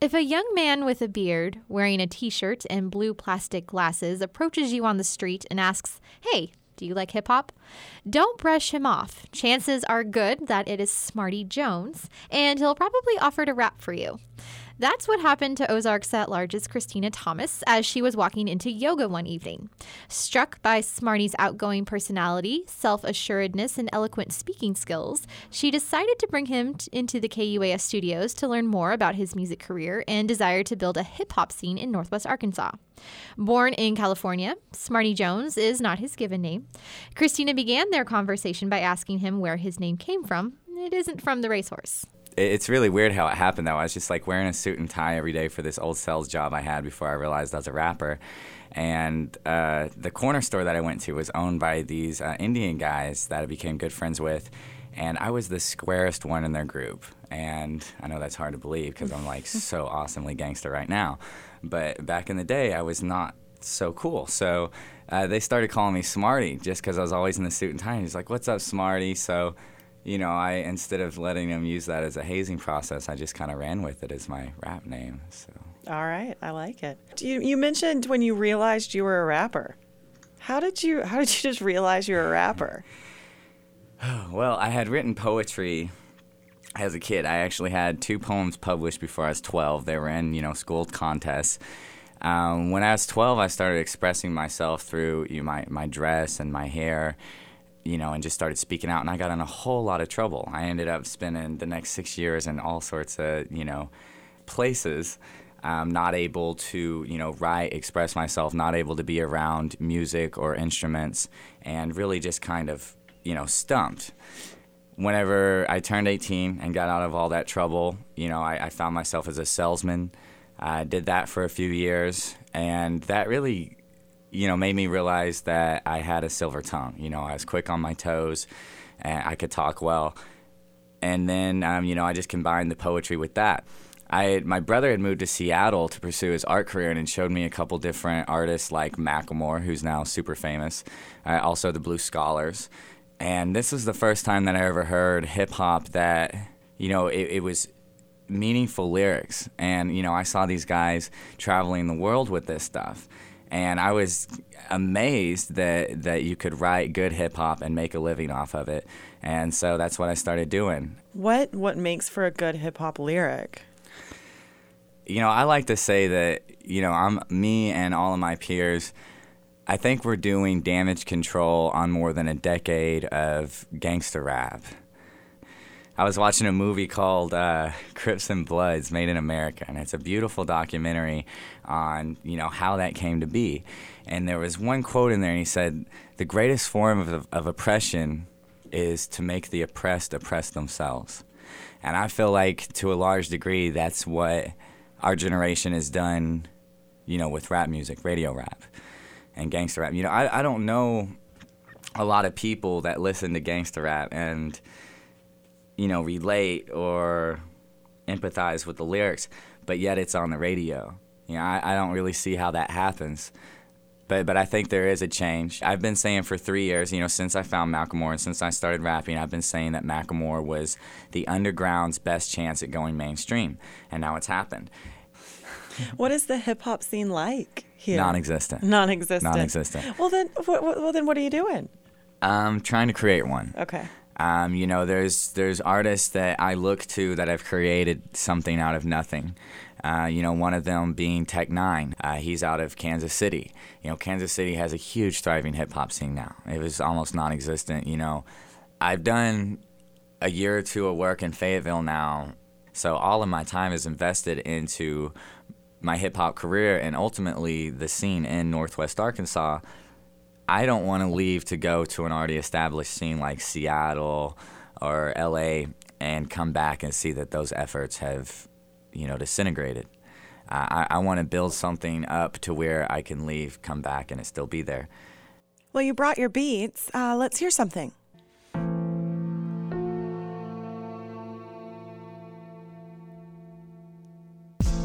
If a young man with a beard, wearing a t-shirt and blue plastic glasses, approaches you on the street and asks, "Hey, do you like hip-hop?" Don't brush him off. Chances are good that it is Smarty Jones, and he'll probably offer to rap for you. That's what happened to Ozarks at Large's Christina Thomas as she was walking into yoga one evening. Struck by Smarty's outgoing personality, self-assuredness, and eloquent speaking skills, she decided to bring him into the KUAS studios to learn more about his music career and desire to build a hip-hop scene in Northwest Arkansas. Born in California, Smarty Jones is not his given name. Christina began their conversation by asking him where his name came from. It isn't from the racehorse. It's really weird how it happened, though. I was just like wearing a suit and tie every day for this old sales job I had before I realized I was a rapper. And the corner store that I went to was owned by these Indian guys that I became good friends with. And I was the squarest one in their group. And I know that's hard to believe because I'm like so awesomely gangster right now. But back in the day, I was not so cool. So they started calling me Smarty just because I was always in the suit and tie. And he's like, "What's up, Smarty?" So instead of letting them use that as a hazing process, I just kind of ran with it as my rap name. So. All right, I like it. You mentioned when you realized you were a rapper. How did you just realize you were a rapper? Well, I had written poetry as a kid. I actually had 2 poems published before I was 12. They were in, school contests. When I was 12, I started expressing myself through my dress and my hair. And just started speaking out, and I got in a whole lot of trouble. I ended up spending the next 6 years in all sorts of, places, not able to, write, express myself, not able to be around music or instruments, and really just kind of, stumped. Whenever I turned 18 and got out of all that trouble, I found myself as a salesman. I did that for a few years, and that really made me realize that I had a silver tongue. I was quick on my toes, and I could talk well. And then, I just combined the poetry with that. My brother had moved to Seattle to pursue his art career and showed me a couple different artists like Macklemore, who's now super famous, also the Blue Scholars. And this was the first time that I ever heard hip-hop that, it was meaningful lyrics. And, I saw these guys traveling the world with this stuff. And I was amazed that you could write good hip-hop and make a living off of it. And so that's what I started doing. What makes for a good hip-hop lyric? I like to say that, me and all of my peers, I think we're doing damage control on more than a decade of gangster rap. I was watching a movie called Crips and Bloods, Made in America, and it's a beautiful documentary on, how that came to be. And there was one quote in there, and he said, "The greatest form of oppression is to make the oppressed oppress themselves." And I feel like, to a large degree, that's what our generation has done, with rap music, radio rap, and gangster rap. I don't know a lot of people that listen to gangster rap and relate or empathize with the lyrics, but yet it's on the radio. I don't really see how that happens. But I think there is a change. I've been saying for 3 years, since I found Macklemore and since I started rapping, I've been saying that Macklemore was the underground's best chance at going mainstream, and now it's happened. What is the hip-hop scene like here? Non-existent. Well, then what are you doing? Trying to create one. Okay. There's artists that I look to that have created something out of nothing. One of them being Tech Nine. He's out of Kansas City. Kansas City has a huge thriving hip-hop scene now. It was almost non-existent. I've done a year or two of work in Fayetteville now, so all of my time is invested into my hip-hop career and ultimately the scene in Northwest Arkansas. I don't want to leave to go to an already established scene like Seattle or LA and come back and see that those efforts have, disintegrated. I want to build something up to where I can leave, come back, and it still be there. Well, you brought your beats. Let's hear something. Cat.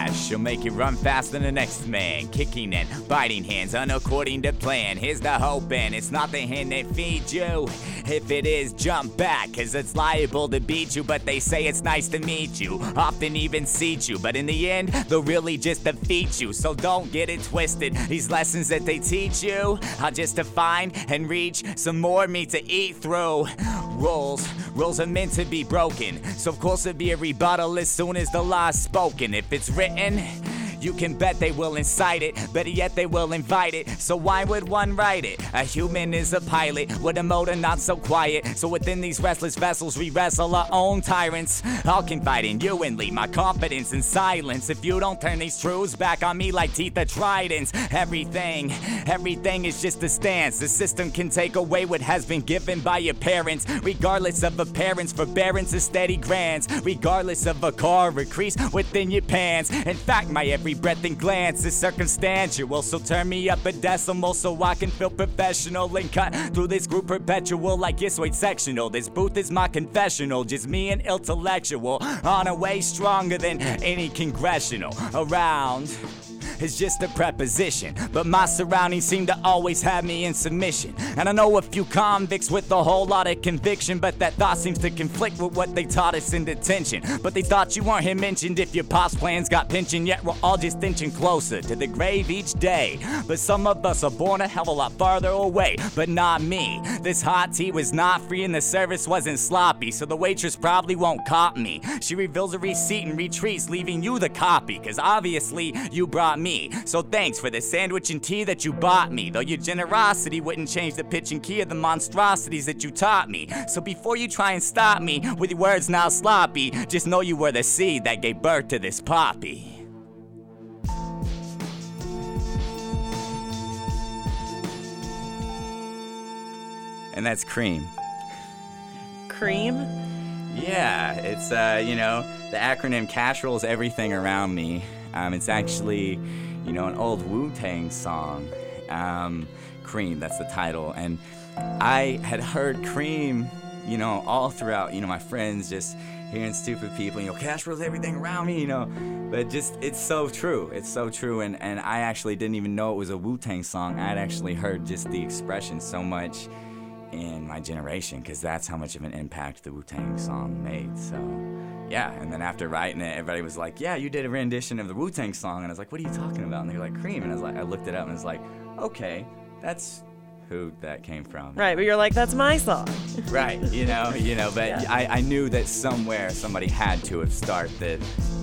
flash. She'll make you run faster than the next man. Kicking and biting hands, unaccording to plan. Here's the hope, and it's not the hand that feeds you. If it is, jump back, cause it's liable to beat you. But they say it's nice to meet you, often even seat you. But in the end, they'll really just defeat you. So don't get it twisted. These lessons that they teach you are just to find and reach some more meat to eat through. Rules are meant to be broken, so of course there'll be a rebuttal as soon as the law's spoken. If it's written, you can bet they will incite it. Better yet, they will invite it. So why would one write it? A human is a pilot with a motor not so quiet. So within these restless vessels, we wrestle our own tyrants. I'll confide in you and leave my confidence in silence. If you don't turn these truths back on me like teeth of tridents. Everything is just a stance. The system can take away what has been given by your parents. Regardless of a parent's forbearance or steady grants. Regardless of a car or crease within your pants. In fact, my every breath and glance is circumstantial. So turn me up a decimal so I can feel professional and cut through this group perpetual like it's weight sectional. This booth is my confessional, just me and intellectual on a way stronger than any congressional around. It's just a preposition, but my surroundings seem to always have me in submission. And I know a few convicts with a whole lot of conviction, but that thought seems to conflict with what they taught us in detention. But they thought you weren't here mentioned if your pop's plans got pensioned, yet we're all just inching closer to the grave each day. But some of us are born a hell of a lot farther away, but not me. This hot tea was not free and the service wasn't sloppy, so the waitress probably won't cop me. She reveals a receipt and retreats, leaving you the copy, cause obviously you brought me. So thanks for the sandwich and tea that you bought me, though your generosity wouldn't change the pitch and key of the monstrosities that you taught me. So before you try and stop me with your words now sloppy, just know you were the seed that gave birth to this poppy. And that's Cream. Cream? Yeah, it's, the acronym Cash Rolls Everything Around Me. It's actually, an old Wu-Tang song, Cream, that's the title. And I had heard Cream, all throughout, my friends just hearing stupid people, cash rolls everything around me, But just, it's so true. It's so true. And I actually didn't even know it was a Wu-Tang song. I'd actually heard just the expression so much in my generation, because that's how much of an impact the Wu-Tang song made. So, yeah. And then after writing it, everybody was like, yeah, you did a rendition of the Wu-Tang song. And I was like, what are you talking about? And they were like, Cream. And I looked it up and I was like, okay, that's who that came from. Right, but you're like, that's my song. Right, but yeah. I knew that somewhere somebody had to have started the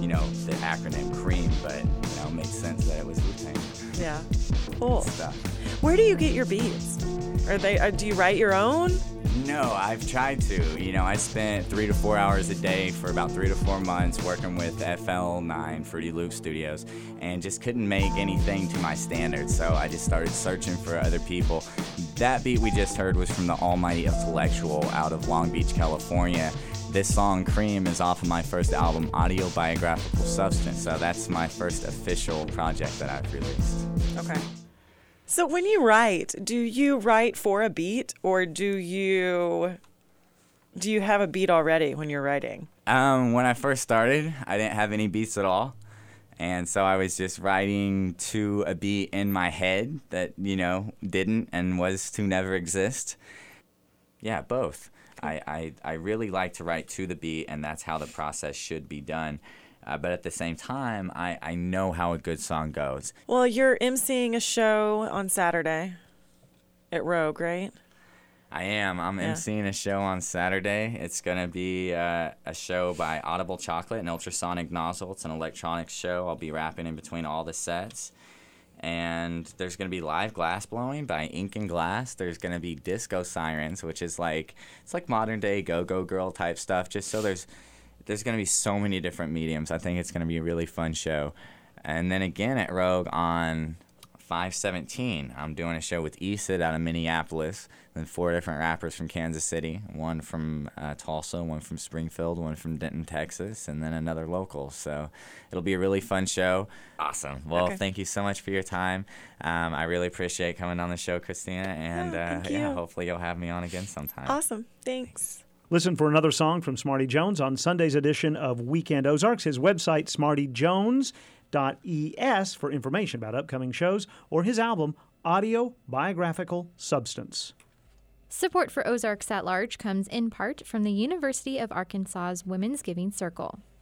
acronym Cream, but, it made sense that it was Wu-Tang. Yeah, cool. Stuff. Where do you get your beats? Do you write your own? No, I've tried to. I spent 3 to 4 hours a day for about 3 to 4 months working with FL9, Fruity Loop Studios, and just couldn't make anything to my standards, so I just started searching for other people. That beat we just heard was from the Almighty Intellectual out of Long Beach, California. This song, Cream, is off of my first album, Audio Biographical Substance, so that's my first official project that I've released. Okay. So when you write, do you write for a beat, or do you have a beat already when you're writing? When I first started, I didn't have any beats at all. And so I was just writing to a beat in my head that, didn't and was to never exist. Yeah, both. I really like to write to the beat, and that's how the process should be done. But at the same time, I know how a good song goes. Well, you're emceeing a show on Saturday at Rogue, right? I am. I'm emceeing a show on Saturday. It's going to be a show by Audible Chocolate and Ultrasonic Nozzle. It's an electronics show. I'll be rapping in between all the sets. And there's going to be live glass blowing by Ink and Glass. There's going to be disco sirens, which is it's like modern day go-go girl type stuff. Just so there's going to be so many different mediums. I think it's going to be a really fun show. And then again at Rogue on 5/17, I'm doing a show with ESID out of Minneapolis, and 4 different rappers from Kansas City, one from Tulsa, one from Springfield, one from Denton, Texas, and then another local. So it'll be a really fun show. Awesome. Well, Thank you so much for your time. I really appreciate coming on the show, Christina, and hopefully you'll have me on again sometime. Awesome. Thanks. Listen for another song from Smarty Jones on Sunday's edition of Weekend Ozarks. His website, smartyjones.com. ozarks.es for information about upcoming shows or his album, Audio Biographical Substance. Support for Ozarks at Large comes in part from the University of Arkansas's Women's Giving Circle.